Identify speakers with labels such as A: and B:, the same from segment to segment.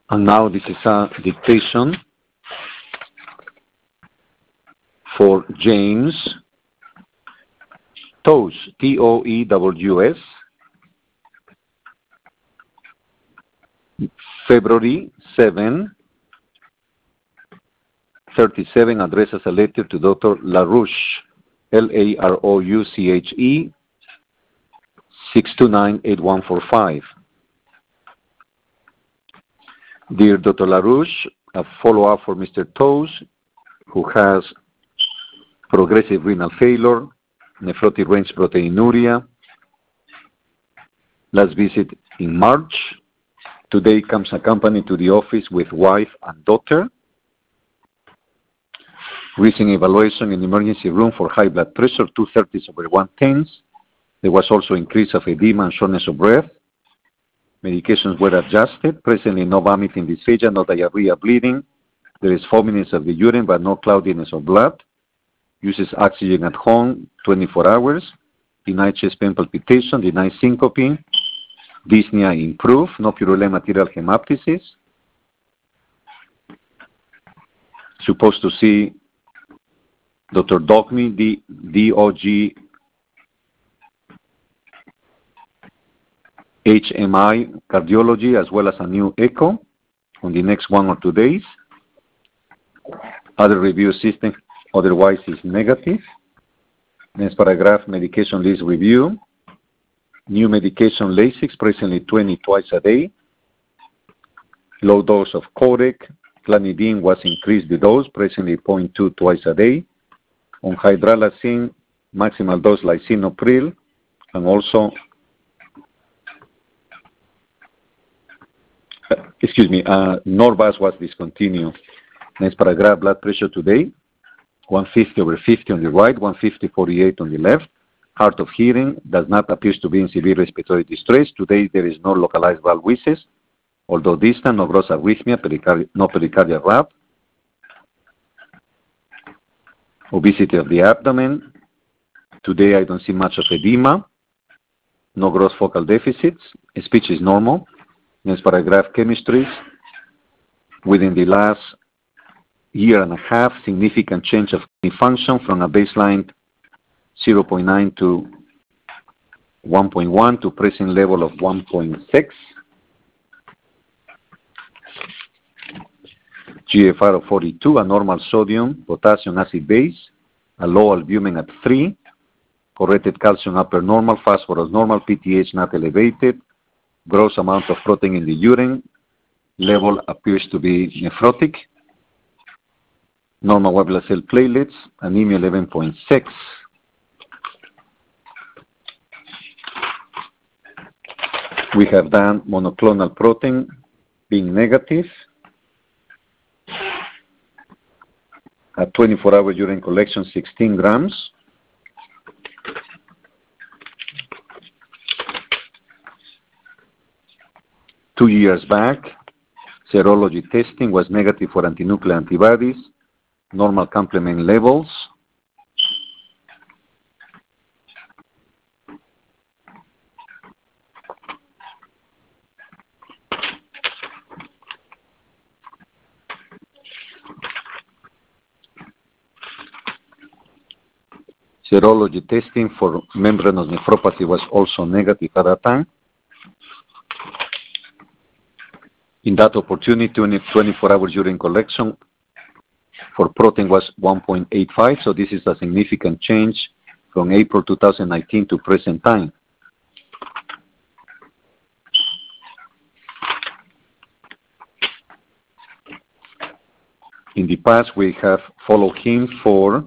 A: And now this is a dictation for James Toews, Toews, February 7, 37, addresses a letter to Dr. LaRouche, Larouche, 629-8145. Dear Dr. LaRouche, a follow-up for Mr. Toews, who has progressive renal failure, nephrotic range proteinuria. Last visit in March. Today comes accompanied to the office with wife and daughter. Recent evaluation in the emergency room for high blood pressure, 230/110. There was also increase of edema and shortness of breath. Medications were adjusted. Presently no vomiting, dysphagia, no diarrhea, bleeding. There is foaminess of the urine but no cloudiness of blood. Uses oxygen at home 24 hours. Denied chest pain palpitation, denied syncope. Dyspnea improved, no purulent material hemoptysis. Supposed to see Dr. Dogme, DOG, HMI, cardiology, as well as a new echo on the next 1 or 2 days. Other review system otherwise is negative. Next paragraph, medication list review. New medication Lasix, presently 20 twice a day. Low dose of Codec. Clonidine was increased the dose, presently 0.2 twice a day. On hydralazine, maximal dose lisinopril, and also, Norvas was discontinued. Next paragraph, blood pressure today, 150/50 on the right, 150/48 on the left. Hard of hearing, does not appear to be in severe respiratory distress. Today there is no localized valve wheezes, although distant, no gross arrhythmia, no pericardial rap. Obesity of the abdomen. Today I don't see much of edema. No gross focal deficits. Speech is normal. Next paragraph, chemistries. Within the last year and a half, significant change of kidney function from a baseline 0.9 to 1.1 to present level of 1.6. GFR of 42, a normal sodium, potassium, acid base, a low albumin at 3, corrected calcium upper normal, phosphorus normal, PTH not elevated, gross amount of protein in the urine, level appears to be nephrotic, normal white blood cell platelets, anemia 11.6. We have done monoclonal protein being negative. At 24-hour urine collection, 16 grams. Two years back, serology testing was negative for antinuclear antibodies, normal complement levels. Serology testing for membranous nephropathy was also negative at that time. In that opportunity, 24-hour urine collection for protein was 1.85, so this is a significant change from April 2019 to present time. In the past, we have followed him for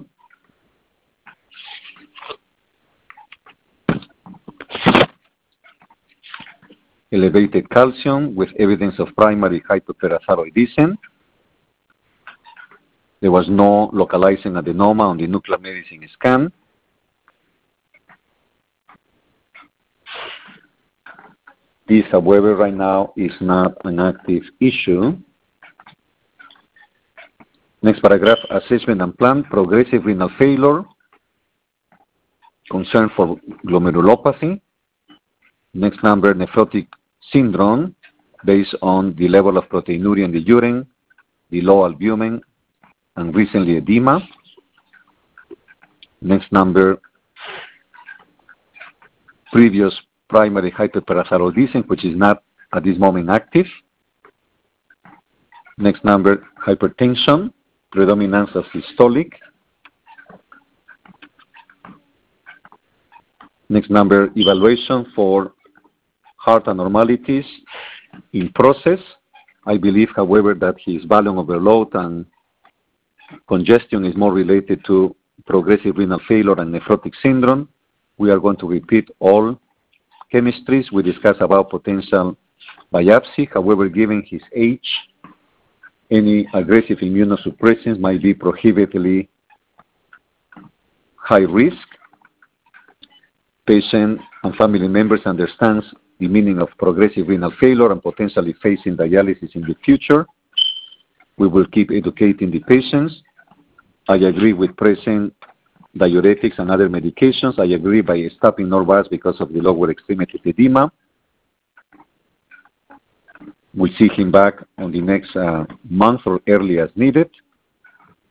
A: elevated calcium with evidence of primary hyperparathyroidism. There was no localizing adenoma on the nuclear medicine scan. This, however, right now is not an active issue. Next paragraph, assessment and plan, progressive renal failure, concern for glomerulopathy. Next number, nephrotic syndrome, based on the level of proteinuria in the urine, the low albumin, and recently edema. Next number, previous primary hyperparathyroidism, which is not at this moment active. Next number, hypertension, predominance of systolic. Next number, evaluation for heart abnormalities in process. I believe, however, that his volume overload and congestion is more related to progressive renal failure and nephrotic syndrome. We are going to repeat all chemistries. We discussed about potential biopsy. However, given his age, any aggressive immunosuppressants might be prohibitively high risk. Patient and family members understands the meaning of progressive renal failure and potentially facing dialysis in the future. We will keep educating the patients. I agree with present diuretics and other medications. I agree by stopping Norvasc because of the lower extremity edema. We see him back on the next month or early as needed.